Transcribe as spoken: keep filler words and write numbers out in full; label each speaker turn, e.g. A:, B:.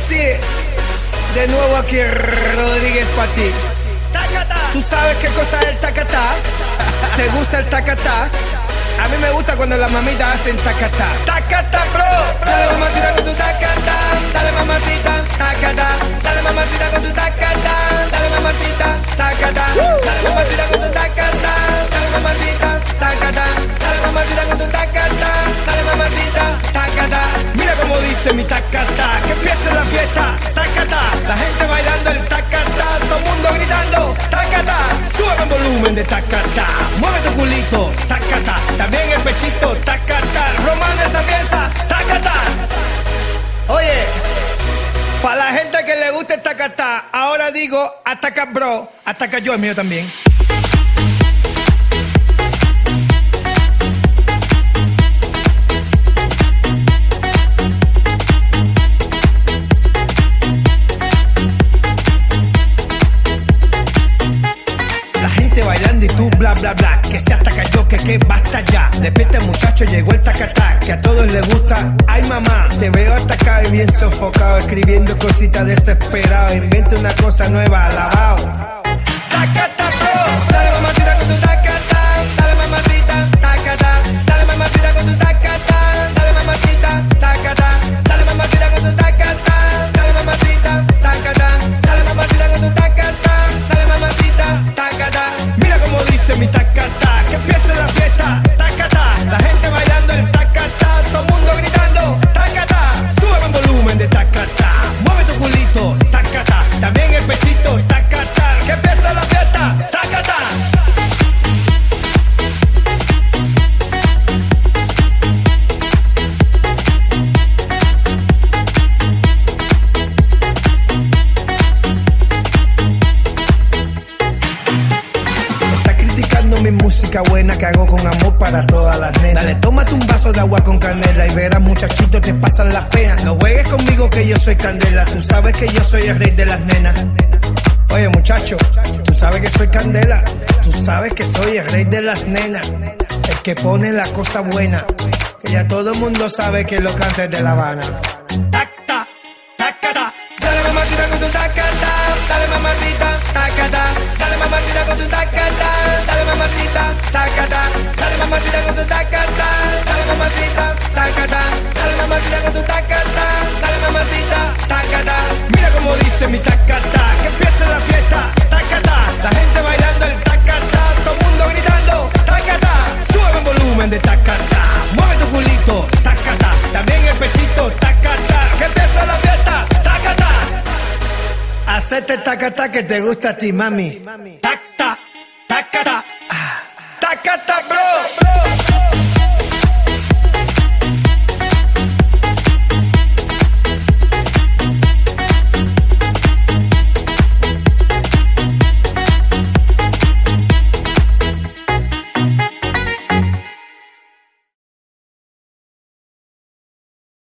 A: sí, de nuevo aquí Rodríguez para ti. ¿Tú sabes qué cosa es el tacatá? ¿Te gusta el tacatá? A mí me gusta cuando las mamitas hacen tacatá. Tacatá, bro. Dale mamacita con tu tacatá. Dale mamacita, tacatá. Dale mamacita con tu tacatá. Dale mamacita, tacatá. Dale mamacita con tu tacatá. Dale mamacita, tacatá. Dale mamacita con tu tacatá. Dale mamacita, tacatá. Mira cómo dice mi tacatá. Que empiece la fiesta, tacatá. La gente bailando el tacatá. Todo el mundo gritando, tacatá. Sube el volumen de tacatá. Mueve tu culito, tacatá. También el pechito, tacatá. Román esa pieza, tacatá. Oye, para la gente que le gusta el tacatá, ahora digo ataca bro, ataca yo, el mío también. Bailando y tú bla bla bla, que se ataca yo, que que basta ya. Despierta muchacho, llegó el tacatá, que a todos les gusta. Ay mamá, te veo atacado y bien sofocado, escribiendo cositas desesperado. Inventa una cosa nueva, alabao. Tacatá, bro, dale mamacita con tu tacatá. Dale mamacita, tacatá. Dale mamacita con tu tacatá. Dale mamacita, tacatá. Dale mamacita con tu tacatá. Dale mamacita, tacatá. Dale mamacita con tu tacatá. Dale mamacita, tacatá. Mira cómo dice mi tacatá, que empiece la fiesta, tacatá. La gente bailando el tacatá, todo el mundo gritando, tacatá. Sube el volumen de tacatá, mueve tu culito, tacatá. También el pechito, tacatá. Que empiece la fiesta, tacatá. Mi música buena que hago con amor para todas las nenas. Dale, tómate un vaso de agua con canela y verás muchachito te pasan las penas. No juegues conmigo que yo soy candela, tú sabes que yo soy el rey de las nenas. Oye muchacho, tú sabes que soy candela, tú sabes que soy el rey de las nenas. El que pone la cosa buena, que ya todo el mundo sabe que lo canta de La Habana. Tacta, tacata. Dale mamacita con tu tacata, dale mamacita, tacata. Dale mamacita con tu tacata, dale mamacita, tacata. Dale mamacita con tu tacata, dale mamacita, tacata. Dale mamacita con tu tacata, dale mamacita, tacata. Mira cómo dice mi tacata, que empiece la fiesta, tacata. La gente bailando el tacata, todo el mundo gritando, tacata. Sube el volumen de tacata, mueve tu culito, tacata. También el pechito, tacata. Que empiece la fiesta, tacata. Hacete tacata que te gusta a ti, mami. Tacta, tacata, tacata, bro.